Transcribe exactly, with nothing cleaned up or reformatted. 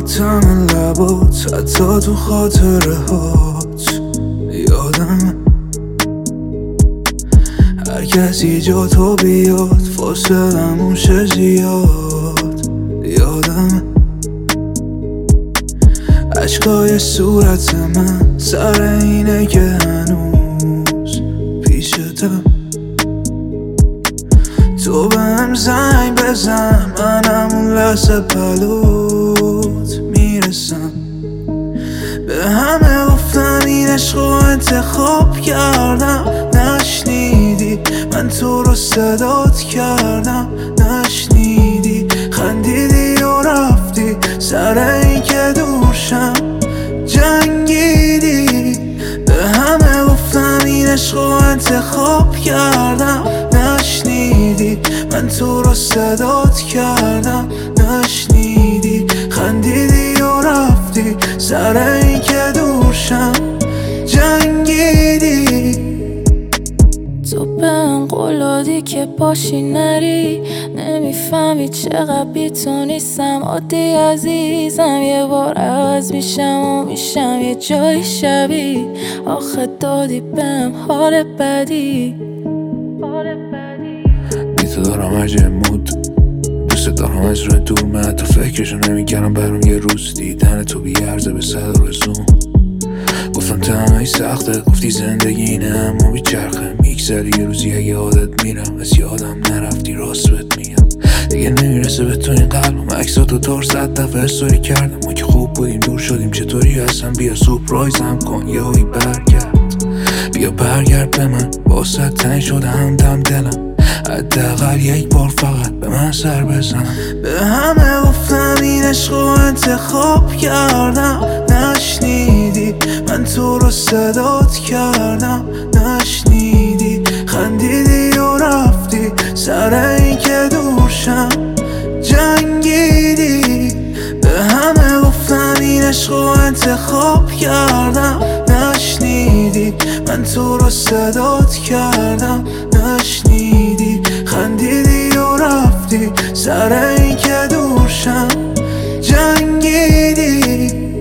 تم لبات، حتی تو خاطره هات یادمه هر کسی جا تو بیاد فاصلمون شه زیاد. یادمه عشقای صورت من سر اینه که هنوز پیشتم. تو بهم زنگ بزن منم اون لحظه پلوت میرسم. به همه گفتم این عشق رو انتخاب کردم، نشنیدی من تو رو صدات کردم، نشنیدی خندیدی و رفتی سر این که دورشم جنگیدی. به همه گفتم این عشق رو انتخاب کردم، نشنیدی من تو رو صدات کردم، نشنیدی خندیدی و رفتی سر این که دورشم جنگیدی. تو بهم قول دادی که باشی نری، نمیفهمی چقدر بی تو نیستم عادی عزیزم. یه بار عوض میشم و میشم یه جای شبی، آخه دادی بهم حال بدی. بی تو دارم هرجه مود، دوست دارم از رو دور، من حتی فکرشو نمیکردم برام یه روز دیدن تو بیارزه به صد رزوم. گفتم تنهایی سخته، گفتی زندگی اینه اما بیچرخه میگذری یه روزی اگه عادت میرم از یادم نرفتی راست بهت میگم. دیگه نمیرسه به تو این قلبم، عکساتو دار صد دفعه استوری کردم، ما که خوب بودیم دور شدیم چطوری هستم. بیا سورپرایزم کن یهویی برگرد، بیا برگرد به من واسه تنگ شده همدم دلم، حداقل یک بار فقط به من سر بزنم. به همه گفتم این عشق رو انتخاب کردم، نشنیدی من تو رو صدات کردم، نشنیدی خندیدی و رفتی سر این که دورشم جنگیدی. به همه گفتم این عشق رو انتخاب کردم، نشنیدی من تو رو صدات کردم، نشنیدی خندیدی و رفتی سر این که دورشم جنگیدی.